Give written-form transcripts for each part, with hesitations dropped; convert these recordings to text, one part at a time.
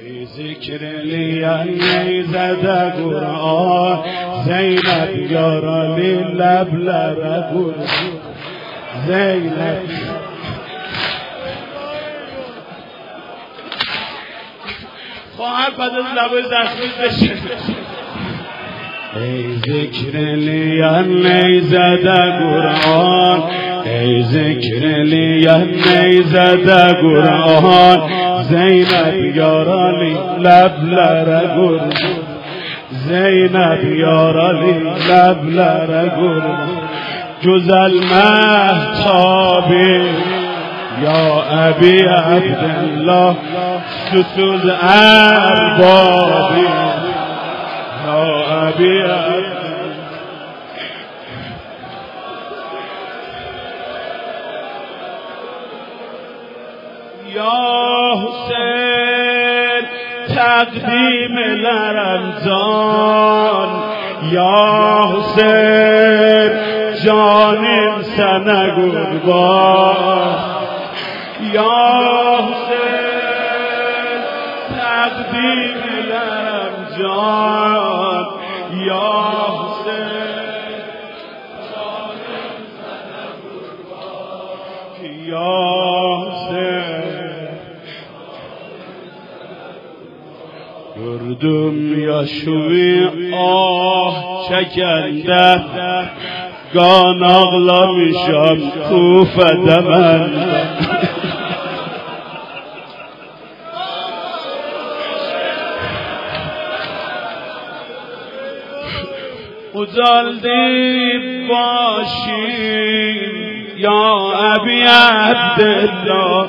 ذکر لیلی زده قرآن زینب یارالی لب لرگون زینب خواهر بعد از لبای زخمی بشه ای ذکر لیلی زده قرآن ای ذکر لیلی زده قرآن زینب یارالی لب لرگون زینب یارالی لب لرگون جز المهتابی یا ابی عبدالله ستوز اربابی یا ابی عبدالله یا حسین تقدیم لرمزان یا حسین جانم سنه قربان یا حسین تقدیم لرمزان یا حسین جانم سنه قربان یا گردم یا شوی آه چکنده گان اغلا میشم کوفه من ازالدی باشی یا ابی عبدالله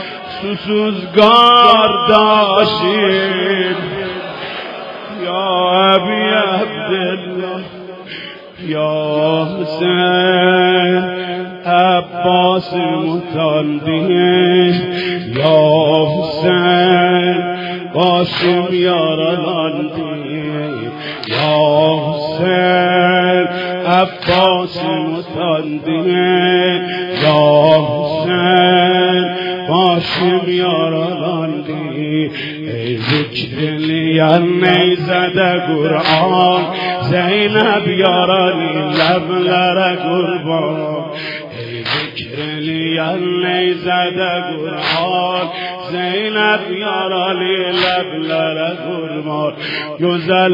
سوزگار داشتیم یا ابی عبدالله یا حسین عباس متاندیه یا حسین قاسم یارالاندیه یا حسین عباس متاندیه یا حسین قاسم یارالاندیه ای ذکر لیلی زده قرآن زینب یارالی لب لره قربان ای ذکر لیلی زده قرآن زینب یارالی لب لره قربان یوزل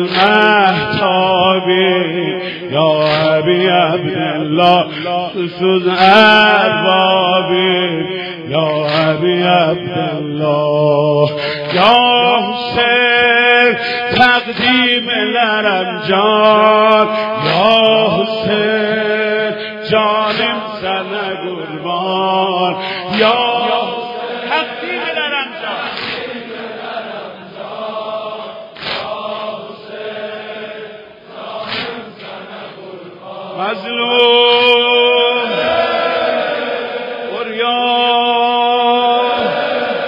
محتابی یا ابی عبدالله سوز اربابی یا ابی عبدالله یا حسین تقدیم لرمجان یا حسین جانم سنه قربان یا تقدیم لرمجان مظلوم اوریان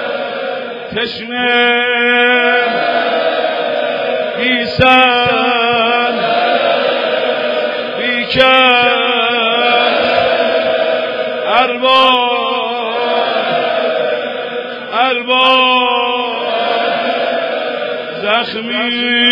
تشنه بیسن بیکن ارباب زخمی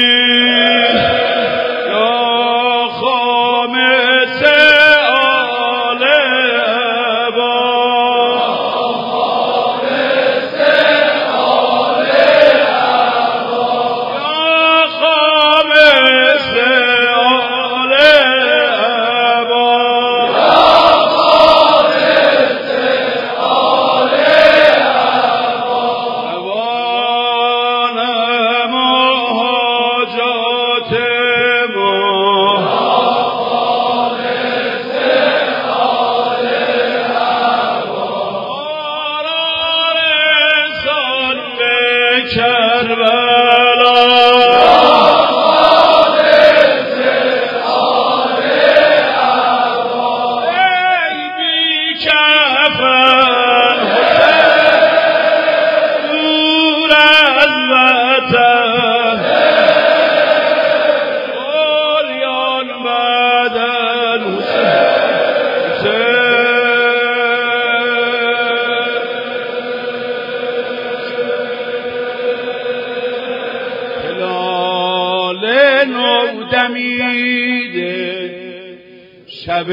نو دمیده، شب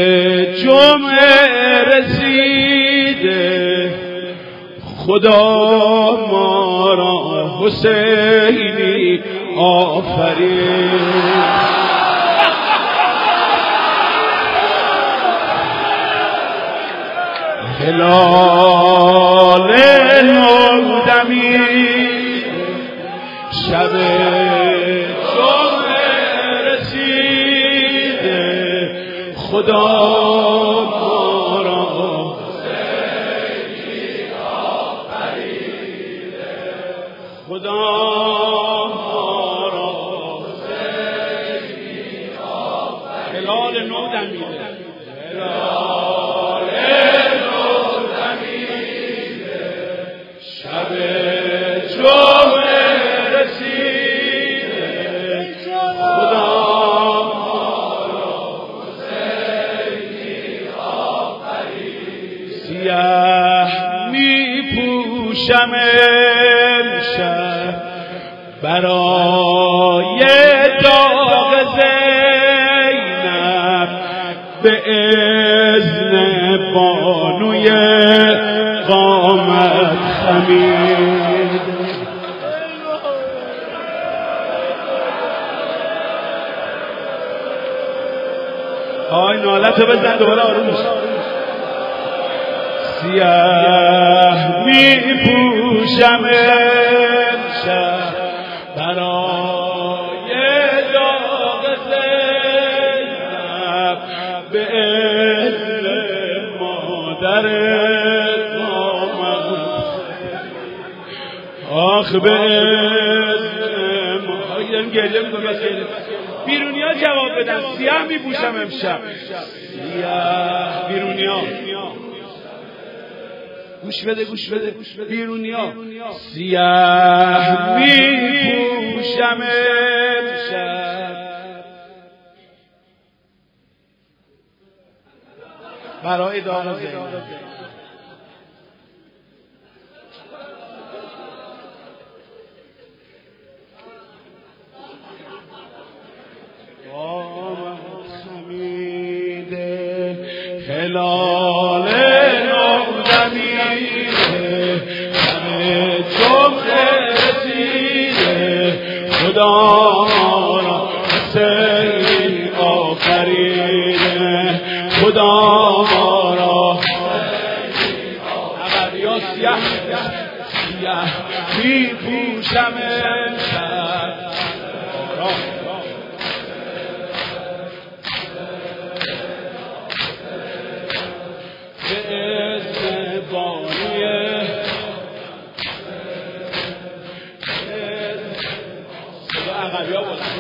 جمعه رسیده، خدا ما را حسینی آفرید. هلال نو دمید، شب جمعه رسیده، خدا ما را حسینی آفریده، خدا ما را حسینی آفریده. هلال نو دمیده، پوشم امشب برای داغ زینب، به اذن بانوی قامت خمید. آی نالتو بزن دوباره آروم میشه. سیاه می پوشم امشب برای داغ زینب، به اذن مادر قامت، آخ به اذن مادر گریه میکنم. بیرونی ها جواب بدن. سیاه می پوشم امشب، سیاه بیرونی ها گوش بده گوش بده بیرونیا، سیاه می پوشم امشب برای داغ زینب. قامت خمیده، هلال خدا را حسینی آفریده، خدا را حسینی آفریده. سیاه می پوشم امشب به اذن بانوی عقبی ها بودن.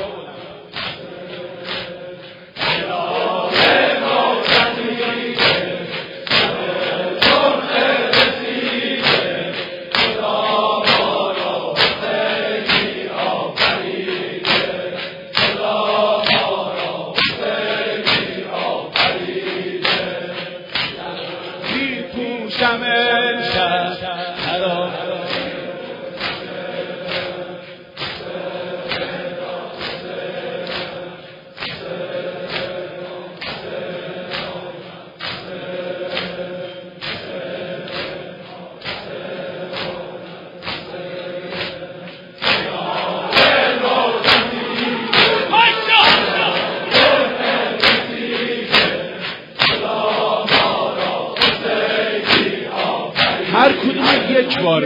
هر کدوم یک بار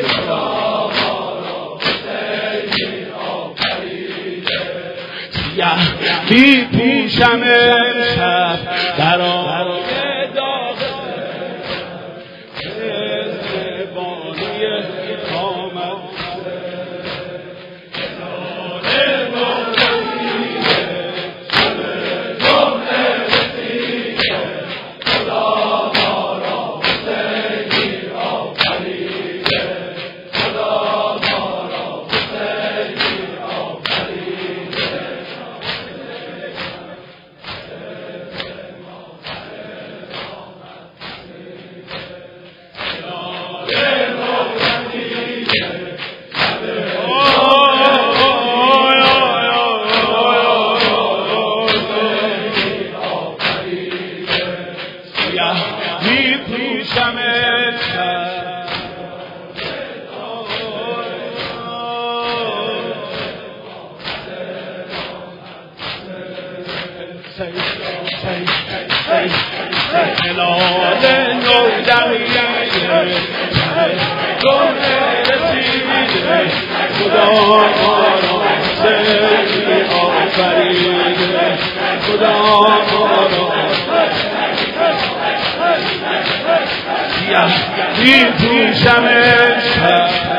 سیاه می پوشم امشب برای داغ بانوی قامت، رسیده خدا ما را سری آفریده خدا ما را سیاه می پوشم شب